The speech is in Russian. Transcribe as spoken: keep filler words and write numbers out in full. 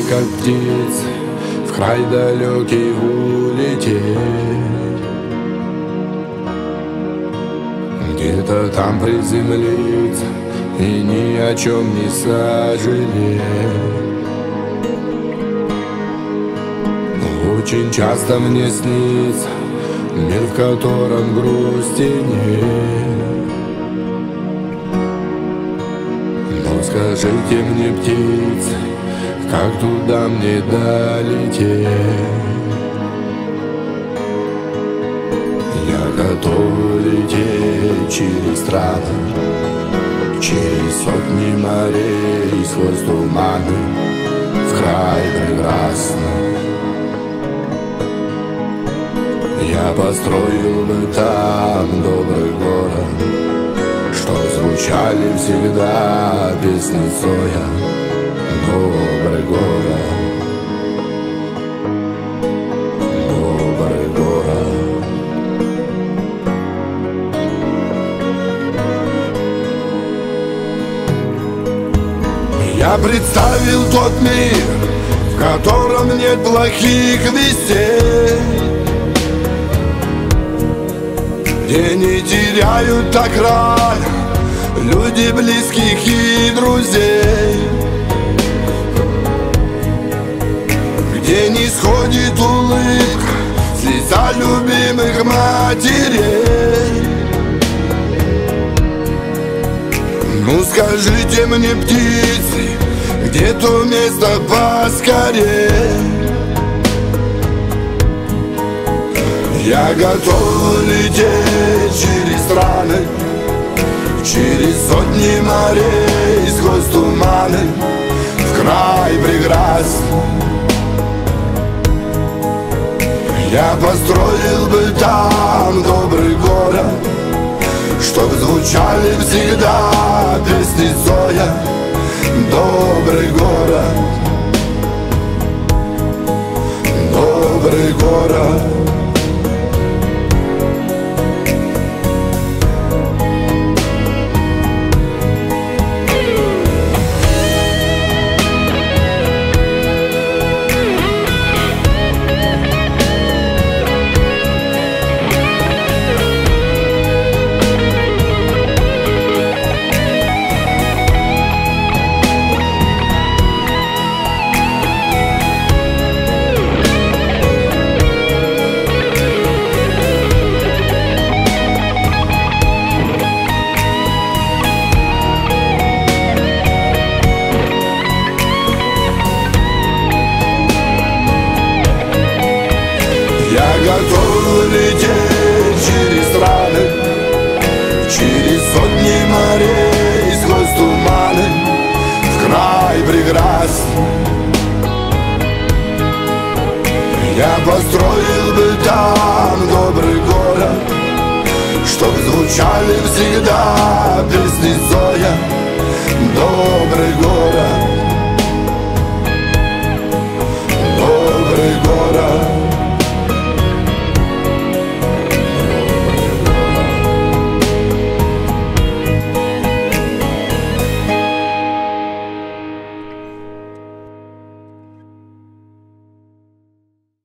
как птиц, в край далекий улететь. Где-то там приземлиться и ни о чем не сожалеть. Очень часто мне снится мир, в котором грусти нет. Но скажите мне, птицы, как туда мне долететь? Я готов лететь через страны, через сотни морей, сквозь туманы, в край прекрасный. Я построил бы там добрый город, чтоб звучали всегда песни Цоя. Добрый город, добрый город. Я представил тот мир, в котором нет плохих вестей, где не теряют так рано люди близких и друзей, где не сходит улыбка с лица любимых матерей. Ну скажите мне, птицы, где то место поскорее? Я готов лететь через страны, через сотни морей, сквозь туманы, в край прекрасный. Я построил бы там добрый город, чтоб звучали всегда песни Цоя. Добрый город, добрый город. Я готов лететь через страны, через сотни морей, сквозь туманы, в край прекрасный. Я построил бы там добрый город, чтоб звучали всегда песни Цоя. Добрый город, добрый город.